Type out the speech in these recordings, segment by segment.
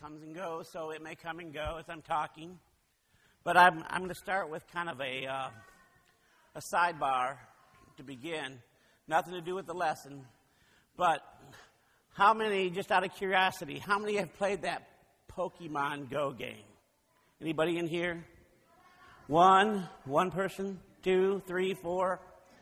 comes and goes, so it may come and go as I'm talking. But I'm going to start with kind of a sidebar to begin. Nothing to do with the lesson. But how many, just out of curiosity, how many have played that Pokemon Go game? Anybody in here? One person, 2, 3, 4.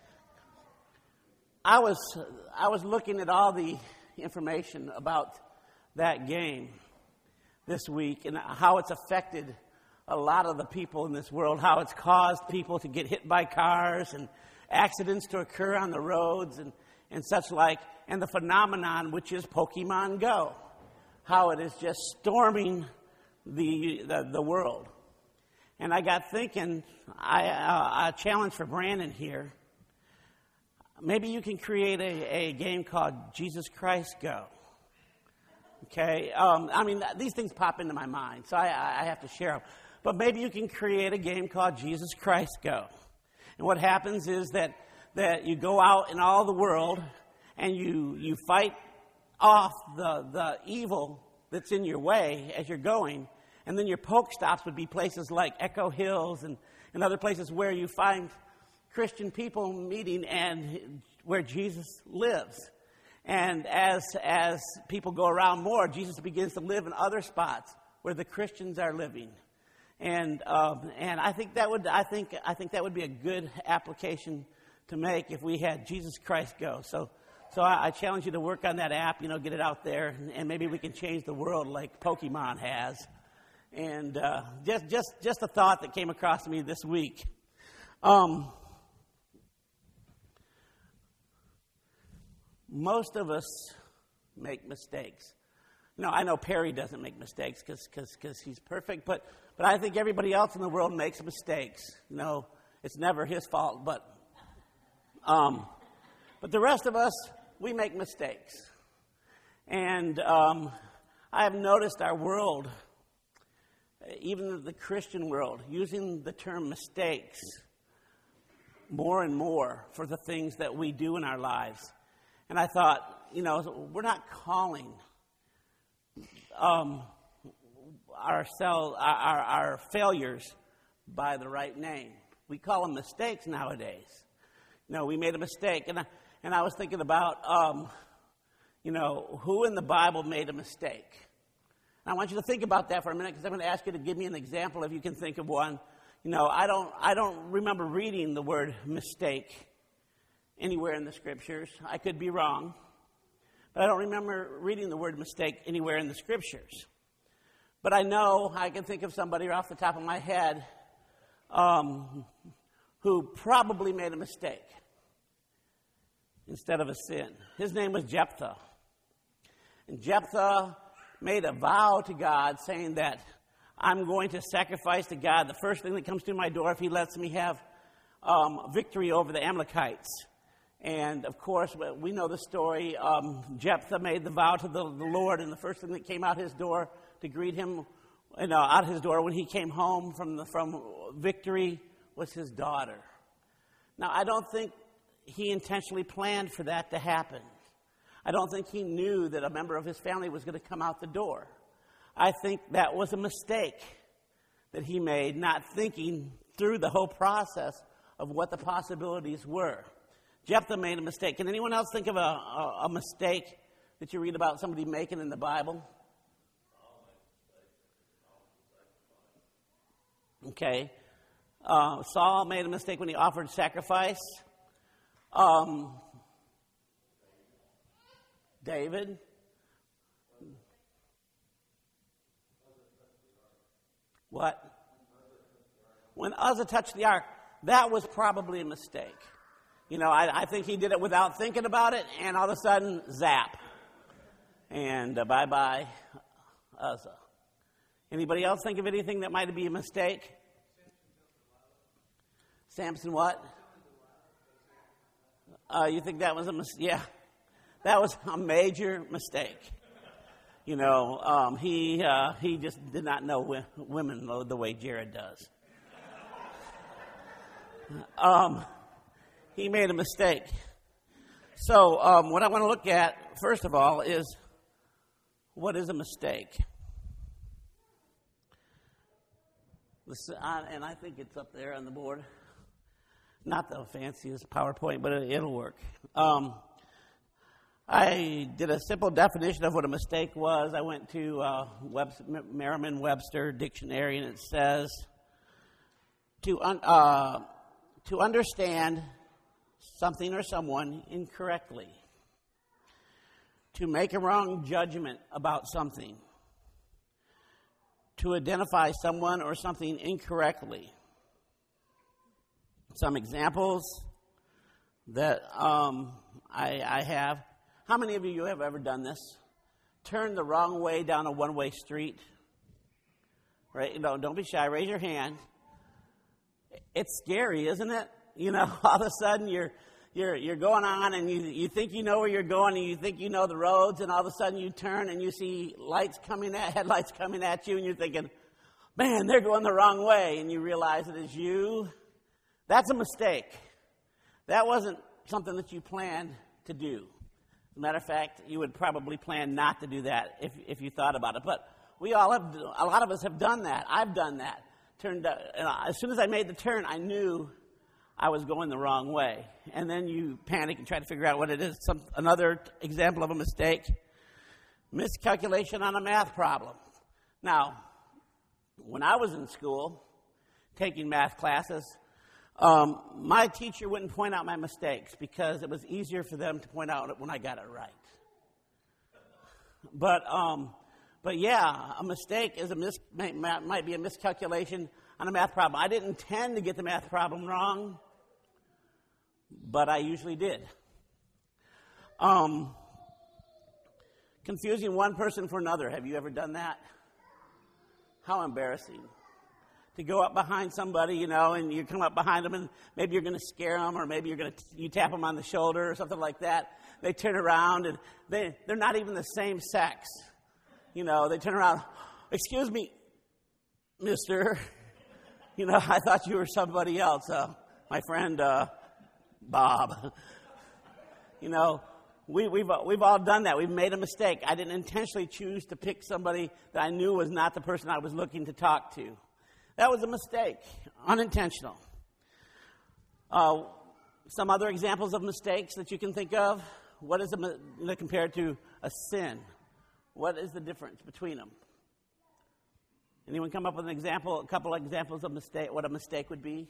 I was looking at all the information about that game this week and how it's affected a lot of the people in this world, how it's caused people to get hit by cars and accidents to occur on the roads and such like, and the phenomenon which is Pokemon Go, how it is just storming the world. And I got thinking, a challenge for Brandon here. Maybe you can create a game called Jesus Christ Go. Okay? These things pop into my mind, so I have to share them. But maybe you can create a game called Jesus Christ Go. And what happens is that you go out in all the world and you fight off the evil that's in your way as you're going. And then your poke stops would be places like Echo Hills and other places where you find Christian people meeting and where Jesus lives. And as people go around more, Jesus begins to live in other spots where the Christians are living. And I think that would be a good application to make if we had Jesus Christ Go. So I challenge you to work on that app, get it out there, and maybe we can change the world like Pokemon has. And just a thought that came across me this week. Most of us make mistakes. No, I know Perry doesn't make mistakes because he's perfect, but I think everybody else in the world makes mistakes. It's never his fault, but the rest of us, we make mistakes. And I have noticed our world, even the Christian world, using the term mistakes more and more for the things that we do in our lives. And I thought, we're not calling our failures by the right name. We call them mistakes nowadays. We made a mistake. And I was thinking about, who in the Bible made a mistake? And I want you to think about that for a minute because I'm going to ask you to give me an example if you can think of one. I don't remember reading the word mistake anywhere in the Scriptures. I could be wrong. But I don't remember reading the word mistake anywhere in the Scriptures. But I know I can think of somebody off the top of my head who probably made a mistake instead of a sin. His name was Jephthah. And Jephthah made a vow to God saying that I'm going to sacrifice to God the first thing that comes through my door if he lets me have victory over the Amalekites. And, of course, we know the story. Jephthah made the vow to the Lord, and the first thing that came out his door to greet him, out his door when he came home from victory was his daughter. Now, I don't think he intentionally planned for that to happen. I don't think he knew that a member of his family was going to come out the door. I think that was a mistake that he made, not thinking through the whole process of what the possibilities were. Jephthah made a mistake. Can anyone else think of a mistake that you read about somebody making in the Bible? Okay. Saul made a mistake when he offered sacrifice. David. What? When Uzzah touched the ark, that was probably a mistake. I think he did it without thinking about it, and all of a sudden, zap. And bye-bye, Uzzah. Anybody else think of anything that might be a mistake? Samson what? You think that was a mistake? Yeah. That was a major mistake. He just did not know women the way Jared does. He made a mistake. So what I want to look at, first of all, is what is a mistake? And I think it's up there on the board. Not the fanciest PowerPoint, but it'll work. I did a simple definition of what a mistake was. I went to Merriam-Webster dictionary, and it says to understand something or someone incorrectly, to make a wrong judgment about something, to identify someone or something incorrectly. Some examples that I have. How many of you have ever done this? Turn the wrong way down a one-way street. Right? No, don't be shy. Raise your hand. It's scary, isn't it? All of a sudden you're going on and you think you know where you're going and you think you know the roads, and all of a sudden you turn and you see headlights coming at you, and you're thinking, man, they're going the wrong way, and you realize it is you. That's a mistake. That wasn't something that you planned to do. As a matter of fact, you would probably plan not to do that if you thought about it. But a lot of us have done that. I've done that. As soon as I made the turn, I knew I was going the wrong way. And then you panic and try to figure out what it is. Another example of a mistake, miscalculation on a math problem. Now, when I was in school taking math classes, my teacher wouldn't point out my mistakes because it was easier for them to point out when I got it right. But yeah, a mistake is might be a miscalculation on a math problem. I didn't intend to get the math problem wrong, but I usually did. Confusing one person for another. Have you ever done that? How embarrassing. To go up behind somebody, and you come up behind them, and maybe you're going to scare them, or maybe you tap them on the shoulder or something like that. They turn around, and they're not even the same sex. They turn around, excuse me, mister. I thought you were somebody else. My friend, Bob. We've all done that. We've made a mistake. I didn't intentionally choose to pick somebody that I knew was not the person I was looking to talk to. That was a mistake, unintentional. Some other examples of mistakes that you can think of. What is compared to a sin? What is the difference between them? Anyone come up with a couple of examples of mistake? What a mistake would be?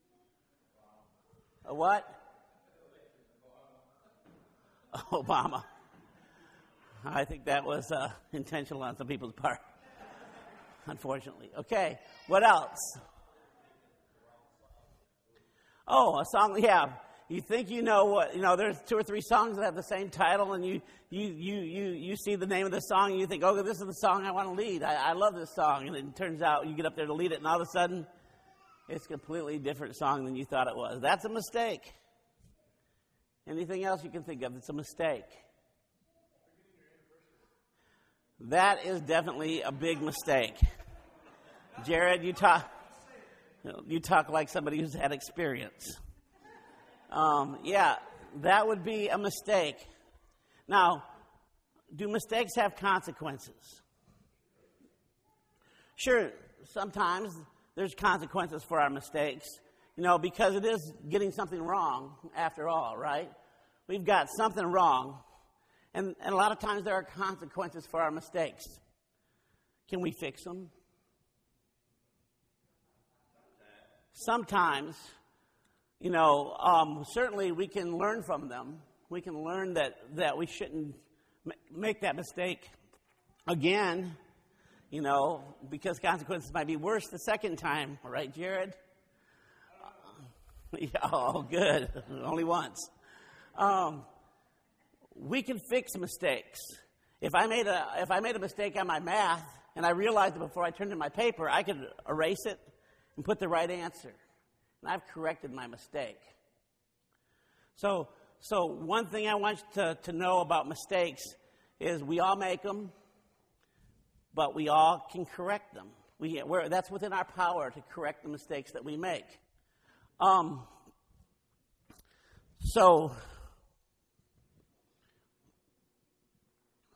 A what? Obama. I think that was intentional on some people's part. Unfortunately. Okay, what else? Oh, a song, yeah. You think you know what, there's 2 or 3 songs that have the same title, and you see the name of the song, and you think, oh, this is the song I want to lead. I love this song. And it turns out you get up there to lead it, and all of a sudden, it's a completely different song than you thought it was. That's a mistake. Anything else you can think of that's a mistake? That is definitely a big mistake. Jared, you talk like somebody who's had experience. Yeah, that would be a mistake. Now, do mistakes have consequences? Sure, sometimes there's consequences for our mistakes, because it is getting something wrong after all, right? We've got something wrong. And a lot of times there are consequences for our mistakes. Can we fix them? Sometimes, certainly we can learn from them. We can learn that we shouldn't make that mistake again, because consequences might be worse the second time. Right, Jared? Oh, good. Only once. We can fix mistakes. If I made a mistake on my math and I realized it before I turned in my paper, I could erase it and put the right answer. And I've corrected my mistake. So one thing I want you to know about mistakes is we all make them, but we all can correct them. That's within our power to correct the mistakes that we make.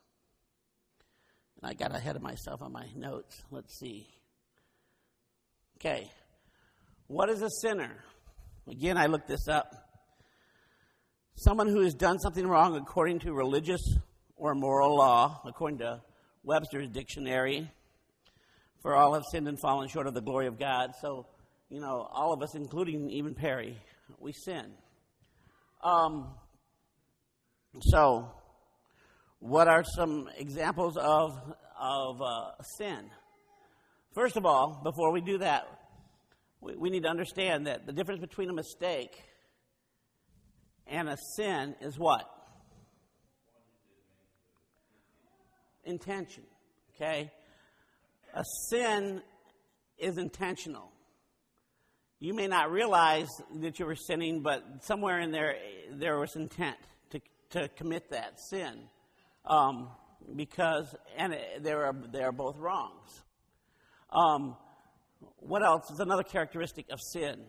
I got ahead of myself on my notes. Let's see. Okay. What is a sinner? Again, I looked this up. Someone who has done something wrong according to religious or moral law, according to Webster's dictionary. For all have sinned and fallen short of the glory of God. So, all of us, including even Perry, we sin. So, what are some examples of sin? First of all, before we do that, we need to understand that the difference between a mistake and a sin is what? Intention. Okay? A sin is intentional. You may not realize that you were sinning, but somewhere in there was intent to commit that sin, because they are both wrongs. What else is another characteristic of sin?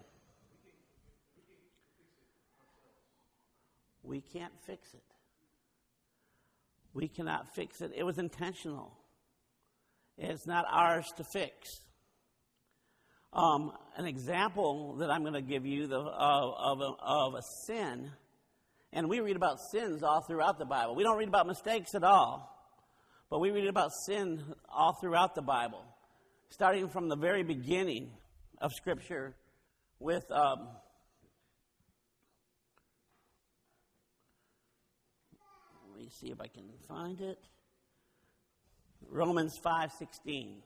We can't fix it. We cannot fix it. It was intentional. It's not ours to fix. An example that I'm going to give you of a sin, and we read about sins all throughout the Bible. We don't read about mistakes at all, but we read about sin all throughout the Bible, starting from the very beginning of Scripture with let me see if I can find it. Romans 5:16.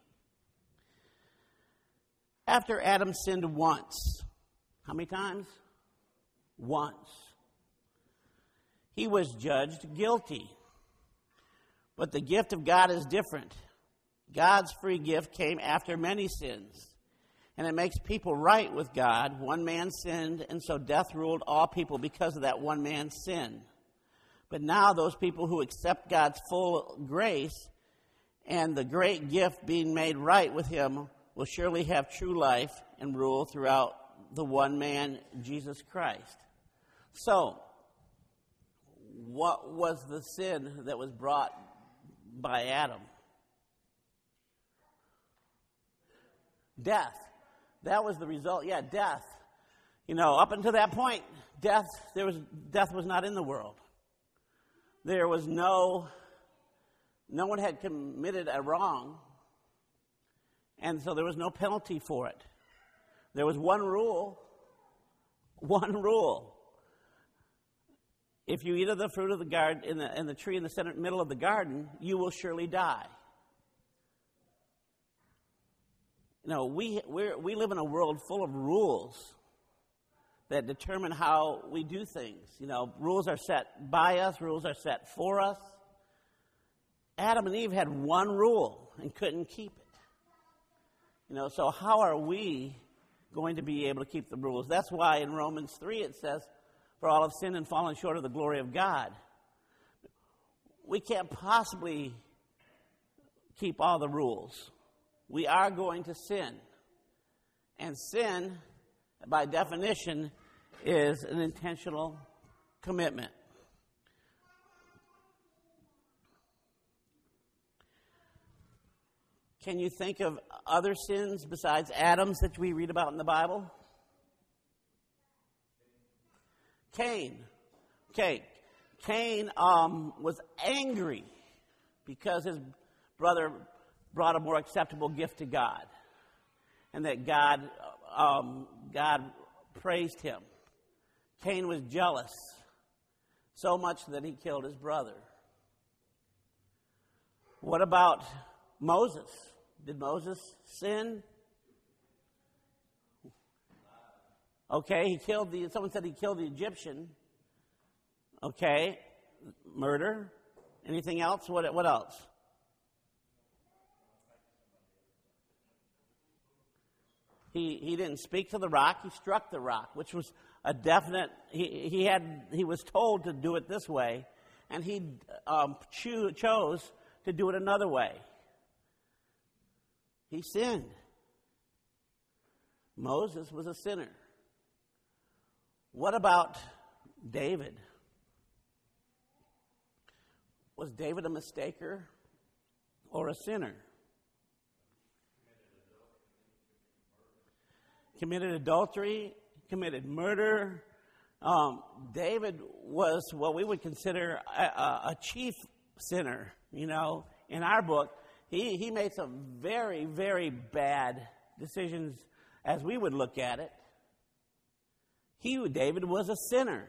After Adam sinned once, how many times? Once. He was judged guilty. But the gift of God is different. God's free gift came after many sins, and it makes people right with God. One man sinned, and so death ruled all people because of that one man's sin. But now those people who accept God's full grace and the great gift being made right with him will surely have true life and rule throughout the one man, Jesus Christ. So, what was the sin that was brought by Adam? Death. That was the result. Yeah, death. Up until that point, death was not in the world. There was no one had committed a wrong, and so there was no penalty for it. There was one rule. If you eat of the fruit of the garden in the tree in the middle of the garden, you will surely die. We live in a world full of rules that determine how we do things. Rules are set by us, rules are set for us. Adam and Eve had one rule and couldn't keep it. So how are we going to be able to keep the rules? That's why in Romans 3 it says, for all have sinned and fallen short of the glory of God. We can't possibly keep all the rules. We are going to sin. And sin, by definition, is an intentional commitment. Can you think of other sins besides Adam's that we read about in the Bible? Cain. Okay. Cain was angry because his brother brought a more acceptable gift to God, and that God praised him. Cain was jealous, so much that he killed his brother. What about Moses? Did Moses sin? Okay, someone said he killed the Egyptian. Okay, murder. Anything else? What else? He didn't speak to the rock. He struck the rock, which was a definite. He was told to do it this way, and he chose to do it another way. He sinned. Moses was a sinner. What about David? Was David a mistaker or a sinner? committed adultery, committed murder. David was what we would consider a chief sinner, you know, in our book. He made some very, very bad decisions as we would look at it. David was a sinner.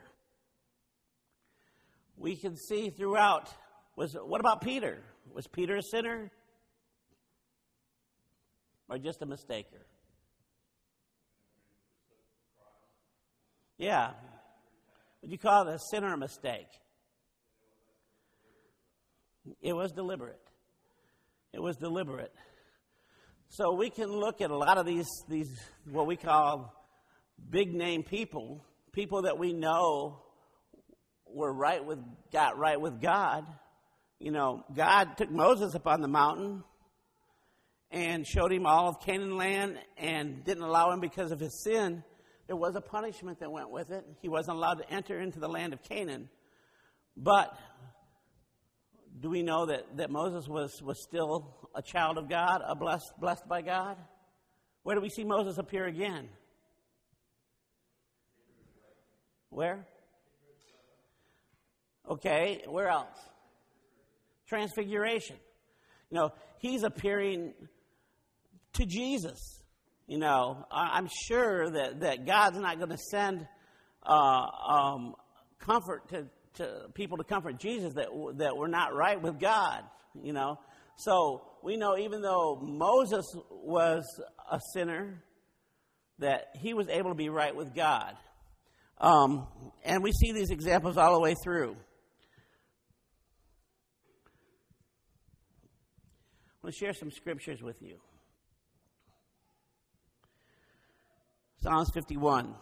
We can see throughout, what about Peter? Was Peter a sinner? Or just a mistaker? Yeah. Would you call it a sin or a mistake? It was deliberate. It was deliberate. So we can look at a lot of these what we call big name people that we know got right with God. You know, God took Moses up on the mountain and showed him all of Canaan land and didn't allow him because of his sin. There was a punishment that went with it. He wasn't allowed to enter into the land of Canaan. But do we know that Moses was still a child of God, blessed by God? Where do we see Moses appear again? Where? Okay, where else? Transfiguration. You know, he's appearing to Jesus. You know, I'm sure that God's not going to send comfort to people to comfort Jesus that were not right with God, you know. So we know even though Moses was a sinner, that he was able to be right with God. And we see these examples all the way through. I want to share some scriptures with you. Psalms 51.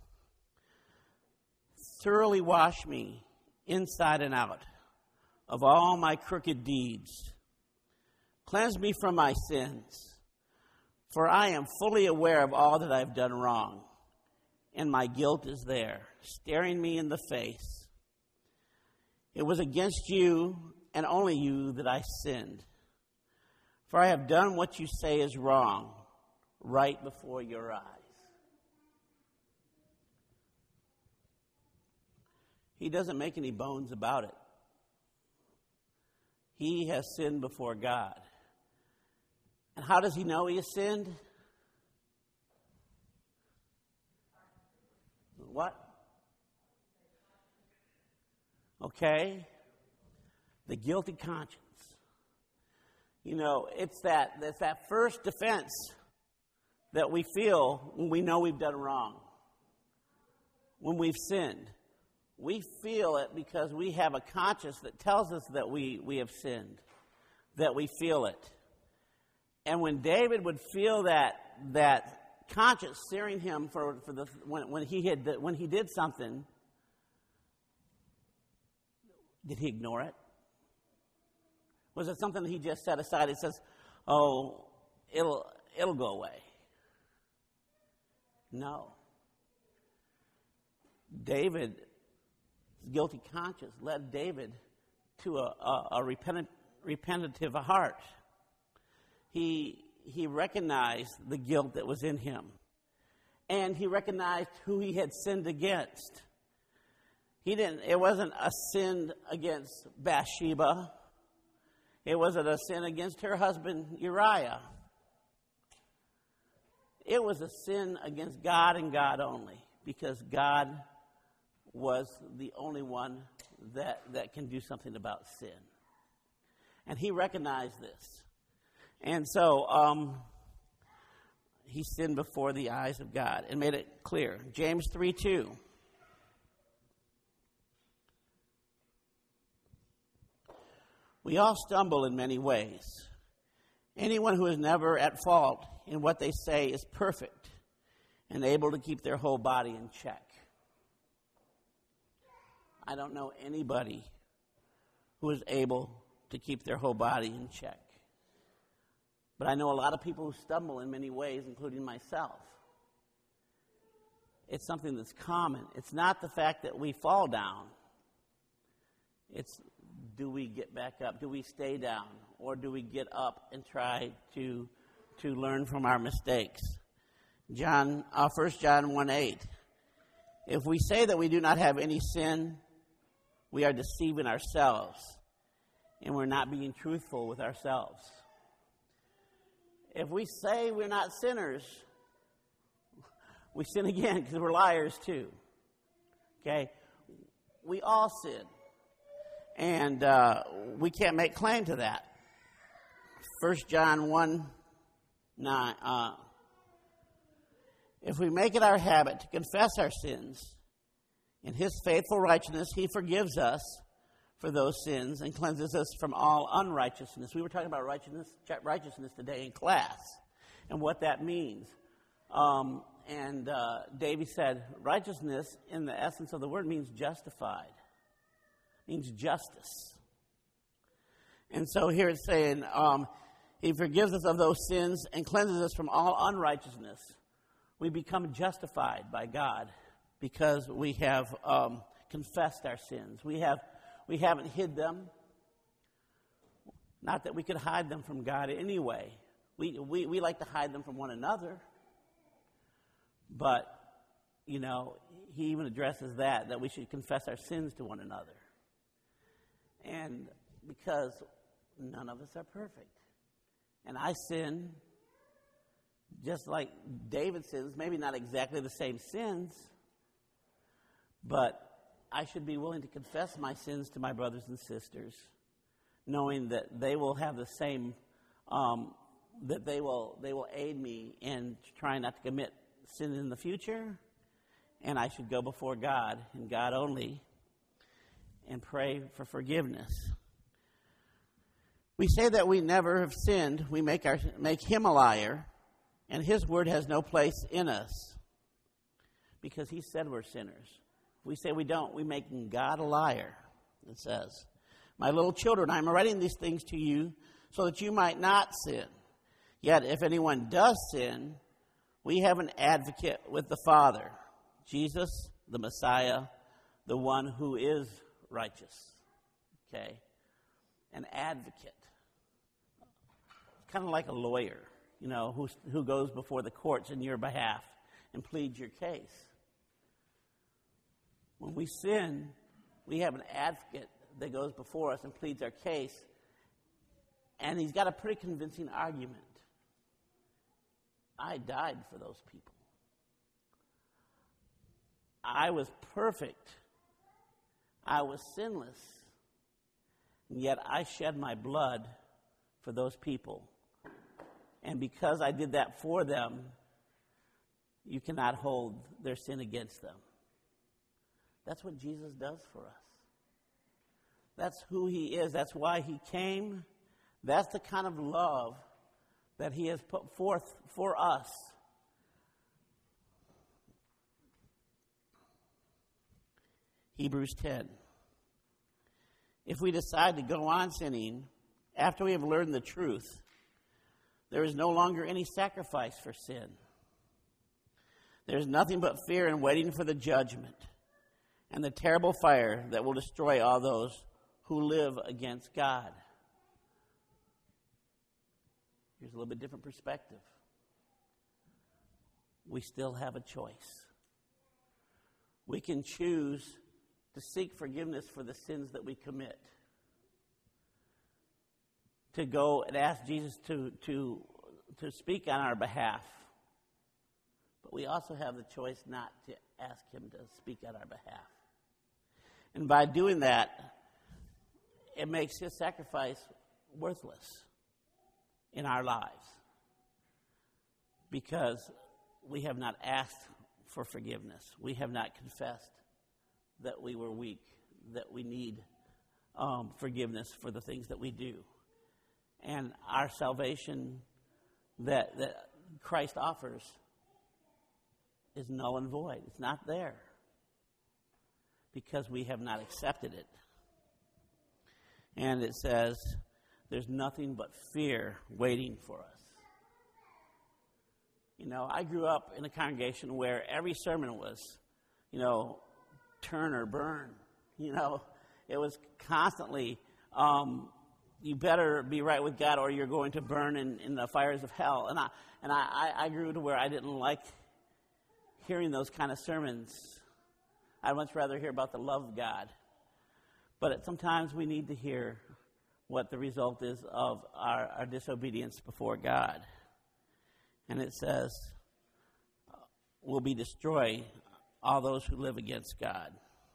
Thoroughly wash me inside and out of all my crooked deeds. Cleanse me from my sins, for I am fully aware of all that I've done wrong, and my guilt is there, staring me in the face. It was against you and only you that I sinned, for I have done what you say is wrong right before your eyes. He doesn't make any bones about it. He has sinned before God. And how does he know he has sinned? What? Okay. The guilty conscience. You know, it's that first defense that we feel when we know we've done wrong. When we've sinned. We feel it because we have a conscience that tells us that we have sinned, that we feel it. And when David would feel that conscience searing him when he did something, did he ignore it? Was it something that he just set aside? He says, "Oh, it'll go away." No. David's guilty conscience led David to a repentative heart. He recognized the guilt that was in him. And he recognized who he had sinned against. It wasn't a sin against Bathsheba. It wasn't a sin against her husband Uriah. It was a sin against God and God only, because God was the only one that can do something about sin. And he recognized this. And so he sinned before the eyes of God and made it clear. James 3:2. We all stumble in many ways. Anyone who is never at fault in what they say is perfect and able to keep their whole body in check. I don't know anybody who is able to keep their whole body in check. But I know a lot of people who stumble in many ways, including myself. It's something that's common. It's not the fact that we fall down. It's, do we get back up? Do we stay down? Or do we get up and try to learn from our mistakes? 1 John 1:8. If we say that we do not have any sin, we are deceiving ourselves, and we're not being truthful with ourselves. If we say we're not sinners, we sin again because we're liars too. Okay? We all sin. And we can't make claim to that. 1 John 1:9. If we make it our habit to confess our sins, in his faithful righteousness, he forgives us for those sins and cleanses us from all unrighteousness. We were talking about righteousness today in class and what that means. Davey said, righteousness in the essence of the word means justified, means justice. And so here it's saying, he forgives us of those sins and cleanses us from all unrighteousness. We become justified by God because we have confessed our sins. We haven't hid them. Not that we could hide them from God anyway. We like to hide them from one another. But, he even addresses that we should confess our sins to one another. And because none of us are perfect. And I sin just like David sins, maybe not exactly the same sins, but I should be willing to confess my sins to my brothers and sisters, knowing that they will have the same, that they will aid me in trying not to commit sin in the future, and I should go before God and God only and pray for forgiveness. We say that we never have sinned. We make him a liar, and his word has no place in us because he said we're sinners. If we say we don't, we make God a liar, it says. My little children, I'm writing these things to you so that you might not sin. Yet if anyone does sin, we have an advocate with the Father, Jesus, the Messiah, the one who is righteous. Okay? An advocate. Kind of like a lawyer, who goes before the courts in your behalf and pleads your case. When we sin, we have an advocate that goes before us and pleads our case, and he's got a pretty convincing argument. I died for those people. I was perfect. I was sinless. And yet I shed my blood for those people. And because I did that for them, you cannot hold their sin against them. That's what Jesus does for us. That's who he is. That's why he came. That's the kind of love that he has put forth for us. Hebrews 10. If we decide to go on sinning after we have learned the truth, there is no longer any sacrifice for sin. There is nothing but fear and waiting for the judgment and the terrible fire that will destroy all those who live against God. Here's a little bit different perspective. We still have a choice. We can choose to seek forgiveness for the sins that we commit. To go and ask Jesus to speak on our behalf. But we also have the choice not to ask him to speak on our behalf. And by doing that, it makes his sacrifice worthless in our lives. Because we have not asked for forgiveness. We have not confessed that we were weak, that we need forgiveness for the things that we do. And our salvation that Christ offers is null and void. It's not there because we have not accepted it. And it says there's nothing but fear waiting for us. I grew up in a congregation where every sermon was, turn or burn. It was constantly you better be right with God or you're going to burn in the fires of hell. And I grew to where I didn't like hearing those kind of sermons. I'd much rather hear about the love of God. But sometimes we need to hear what the result is of our disobedience before God. And it says, will be destroy all those who live against God.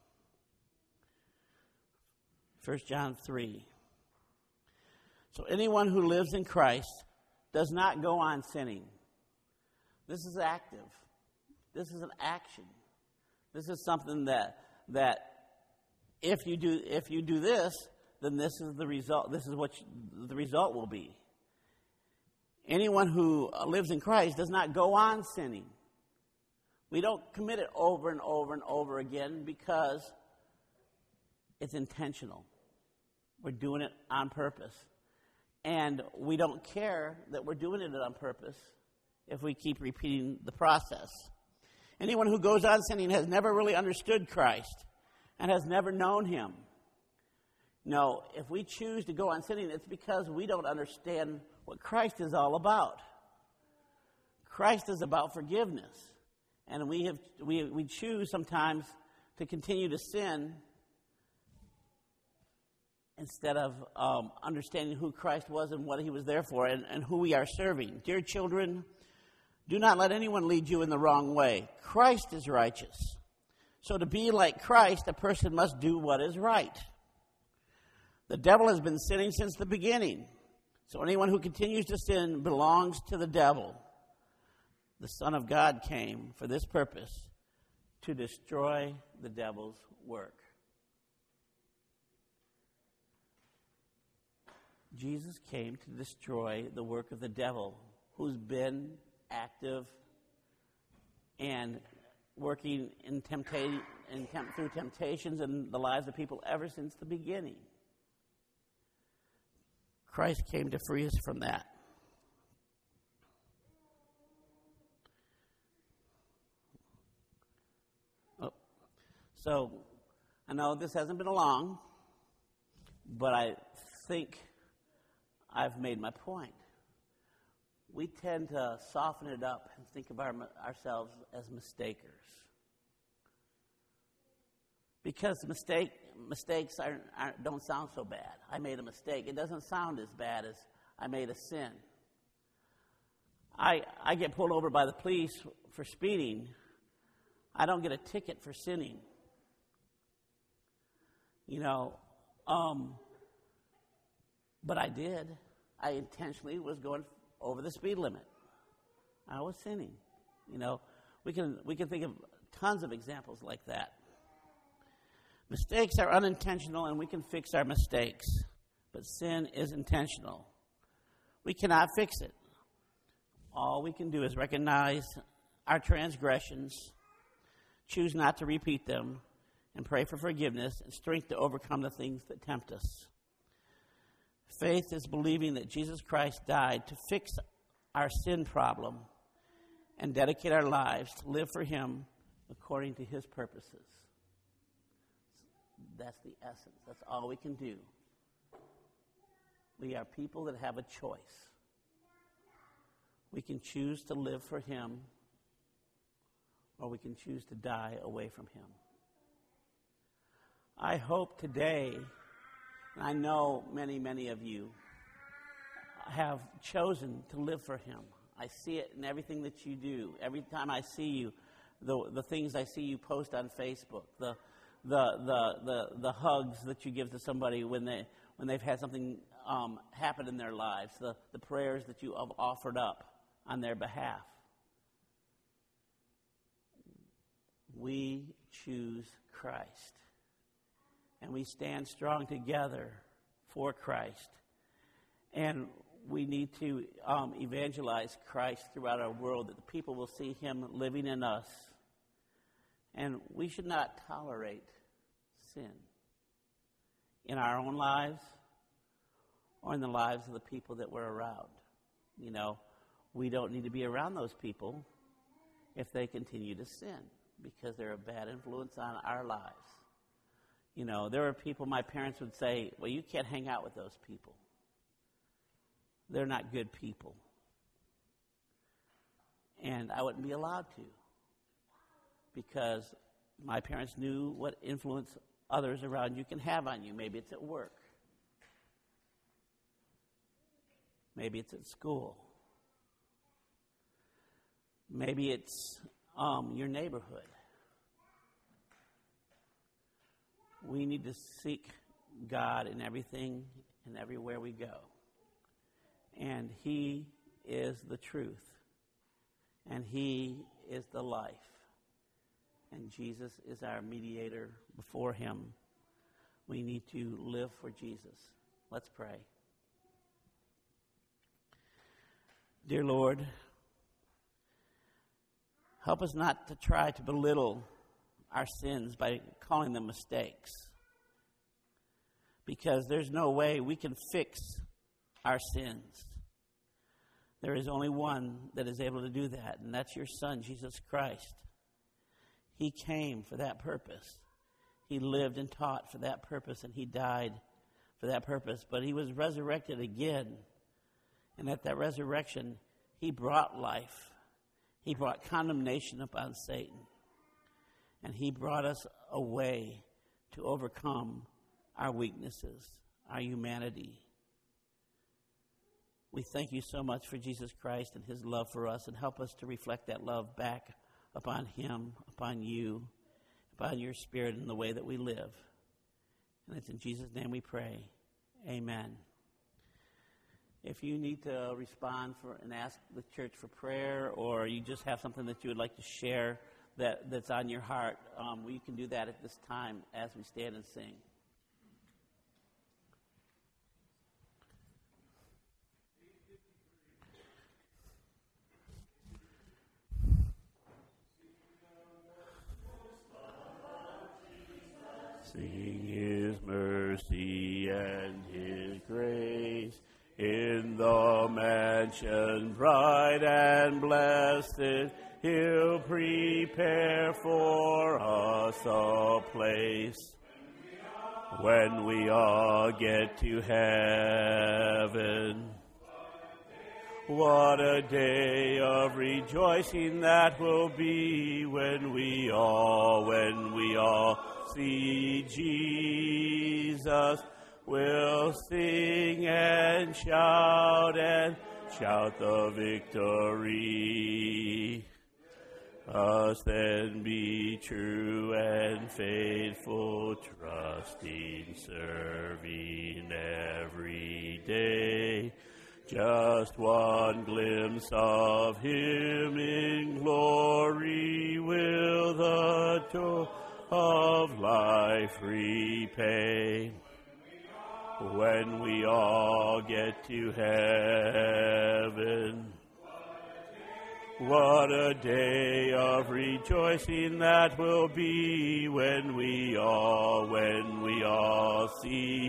1 John 3. So anyone who lives in Christ does not go on sinning. This is active. This is an action. This is something that if you do this, then this is the result. This is what the result will be. Anyone who lives in Christ does not go on sinning. We don't commit it over and over and over again because it's intentional. We're doing it on purpose. And we don't care that we're doing it on purpose if we keep repeating the process. Anyone who goes on sinning has never really understood Christ and has never known him. No, if we choose to go on sinning, it's because we don't understand what Christ is all about. Christ is about forgiveness. And we choose sometimes to continue to sin instead of understanding who Christ was and what he was there for and who we are serving. Dear children, do not let anyone lead you in the wrong way. Christ is righteous. So to be like Christ, a person must do what is right. The devil has been sinning since the beginning. So anyone who continues to sin belongs to the devil. The Son of God came for this purpose, to destroy the devil's work. Jesus came to destroy the work of the devil, who's been active and working through temptations in the lives of people ever since the beginning. Christ came to free us from that. So, I know this hasn't been long, but I think I've made my point. We tend to soften it up and think of ourselves as mistakers. Because mistakes don't sound so bad. I made a mistake. It doesn't sound as bad as I made a sin. I get pulled over by the police for speeding. I don't get a ticket for sinning. But I did. I intentionally was going over the speed limit. I was sinning. We can think of tons of examples like that. Mistakes are unintentional, and we can fix our mistakes. But sin is intentional. We cannot fix it. All we can do is recognize our transgressions, choose not to repeat them, and pray for forgiveness and strength to overcome the things that tempt us. Faith is believing that Jesus Christ died to fix our sin problem and dedicate our lives to live for him according to his purposes. That's the essence. That's all we can do. We are people that have a choice. We can choose to live for him, or we can choose to die away from him. I hope today, and I know many, many of you have chosen to live for him. I see it in everything that you do. Every time I see you, the things I see you post on Facebook, the hugs that you give to somebody when they've had something happen in their lives, the prayers that you have offered up on their behalf. We choose Christ. And we stand strong together for Christ. And we need to evangelize Christ throughout our world, that the people will see him living in us. And we should not tolerate sin in our own lives or in the lives of the people that we're around. We don't need to be around those people if they continue to sin, because they're a bad influence on our lives. There are people, my parents would say, well, you can't hang out with those people. they're not good people. And I wouldn't be allowed to, because my parents knew what influence others around you can have on you. Maybe it's at work. Maybe it's at school. Maybe it's your neighborhood. We need to seek God in everything and everywhere we go. And He is the truth. And He is the life. And Jesus is our mediator before Him. We need to live for Jesus. Let's pray. Dear Lord, help us not to try to belittle our sins by calling them mistakes, because there's no way we can fix our sins. There is only one that is able to do that, and that's your Son, Jesus Christ. He came for that purpose. He lived and taught for that purpose, and He died for that purpose. But He was resurrected again, and at that resurrection, He brought life. He brought condemnation upon Satan, and He brought us a way to overcome our weaknesses, our humanity. We thank You so much for Jesus Christ and His love for us, and help us to reflect that love back upon Him, upon You, upon Your Spirit in the way that we live. And it's in Jesus' name we pray. Amen. If you need to respond and ask the church for prayer, or you just have something that you would like to share that's on your heart, you can do that at this time as we stand and sing. Sing His mercy and His grace in the mansion bright and blessed. He'll prepare for us a place when we all get to heaven. What a day of rejoicing that will be when we all see Jesus. We'll sing and shout the victory. Us then be true and faithful, trusting, serving every day. Just one glimpse of Him in glory will the joy of life repay. When we all get to heaven, what a day of rejoicing that will be when we all see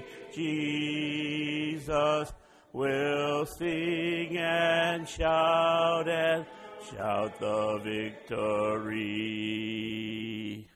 Jesus. We'll sing and shout the victory.